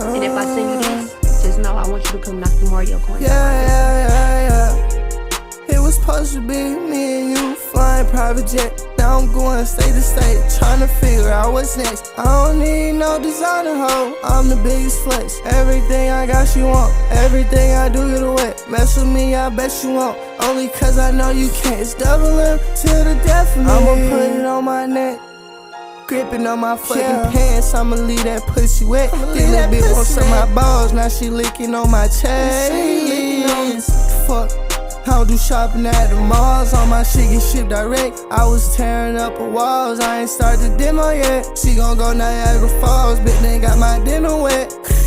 And if I send you this, just know I want you to come knock the Mario coins. Yeah. It was supposed to be me and you flying private jet. Now I'm going state to state, trying to figure out what's next. I don't need no designer hoe, I'm the biggest flex. Everything I got you want, everything I do get away. Mess with me, I bet you won't, only cause I know you can't. It's double M till the death of me. I'ma put it on my neck, gripping on my fucking pants, I'ma leave that pussy wet. This little bitch wants some of my balls, now she licking on my chest. Fuck, I don't do shopping at the malls, all my shit get shipped direct. I was tearing up the walls, I ain't started the demo yet. She gon' go Niagara Falls, bitch, they got my dinner wet.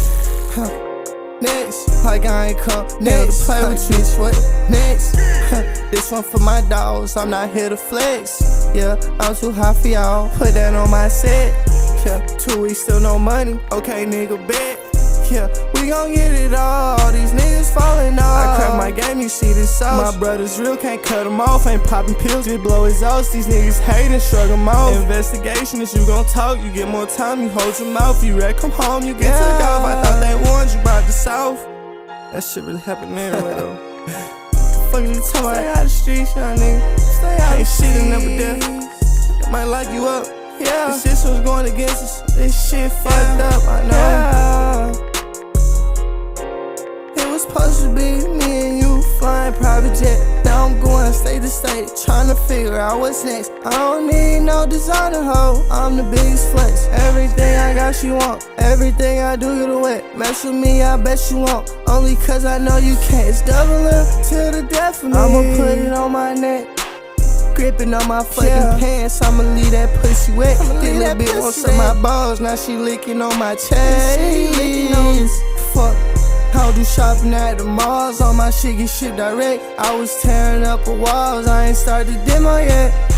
Next, like I ain't come next, play with you, sweat. Next, this one for my dogs, I'm not here to flex. Yeah, I'm too hot for y'all, put that on my set. Yeah, 2 weeks, still no money, okay nigga, bet. Yeah, we gon' get it all, these niggas falling off. I crack my game, you see this sauce. My brother's real, can't cut him off. Ain't popping pills, just blow his ass. These niggas hatin', shrug him off. Investigation is you gon' talk, you get more time, you hold your mouth. You ready, come home, you get took off. I thought they warned you about the South. That shit really happened anyway though. Fuck you talking about? Stay out the streets, young nigga. Stay out the streets. Ain't shit never there. Might lock you up. Yeah, this shit was going against us. This shit fucked up, I know. It was supposed to be me and you flying private jet. Now I'm going state to state, trying to figure out what's next. I don't need no designer hoe, I'm the biggest flex. Everything I got you want, everything I do get away. Mess with me, I bet you won't, only cause I know you can't. It's double M till the death of me. I'ma put it on my neck, gripping on my fucking pants, I'ma leave that pussy wet. This little bitch wants some of my balls, now she licking on my chest. Fuck, I don't do shopping at the malls, all my shit get shipped direct. I was tearing up the walls, I ain't started the demo yet.